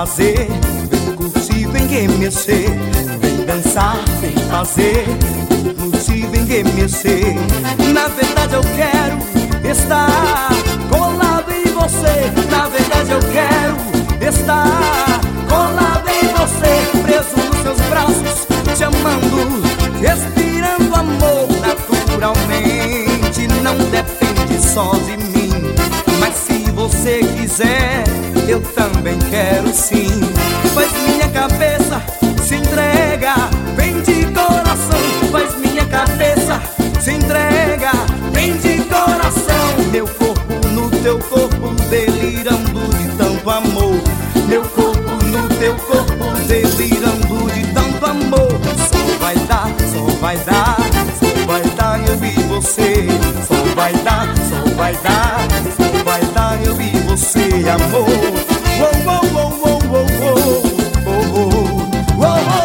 fazer, vem curtir, vem remexer, vem dançar, vem fazer, vem curtir, vem remexer. Na verdade eu quero estar colado em você. Na verdade eu quero estar colado em você, preso nos seus braços, te amando, respirando amor naturalmente. Não depende só de mim, mas se você quiser, eu também quero sim. Faz minha cabeça se entrega, vem de coração. Faz minha cabeça se entrega, vem de coração. Meu corpo no teu corpo, delirando de tanto amor. Meu corpo no teu corpo, delirando de tanto amor. Só vai dar, só vai dar, só vai dar eu e você. Só vai dar, só vai dar, só vai dar eu e você, amor. Oh, oh, oh, oh, oh, oh, oh,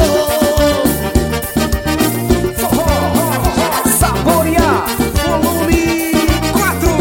oh, oh. Saborear, volume 4.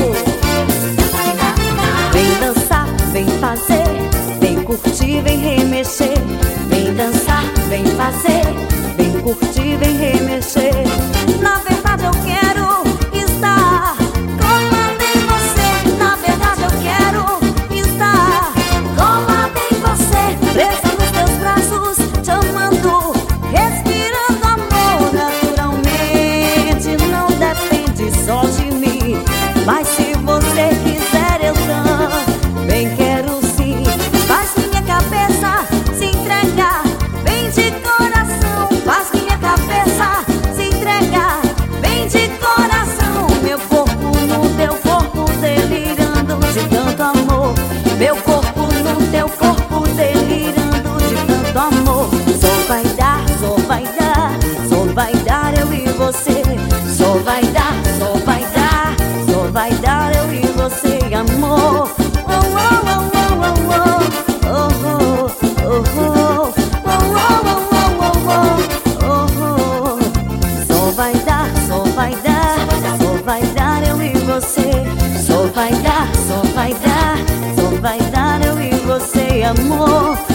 Vem dançar, vem fazer, vem curtir, vem remexer. Vem dançar, vem fazer, vem curtir, vem remexer. Na verdade eu quero estar colada em você. Na verdade eu quero estar colada em você, presa nos teus braços, te amando, respirando amor naturalmente. Não depende só de mim, mas se você quiser eu também quero sim. Faz minha cabeça se entregar, vem de coração. Faz minha cabeça se entregar, vem de coração. Meu corpo no teu corpo, delirando de tanto amor. Meu corpo no teu corpo, delirando de tanto amor. Só vai dar, só vai dar, só vai dar eu e você. Só vai dar, só vai dar, só vai dar eu e você, amor. Oh, oh, oh, oh, oh, oh, oh, oh, oh, oh, oh, oh, oh. Só vai dar, só vai dar, só vai dar eu e você. Só vai dar, só vai dar, só vai dar eu e você, amor.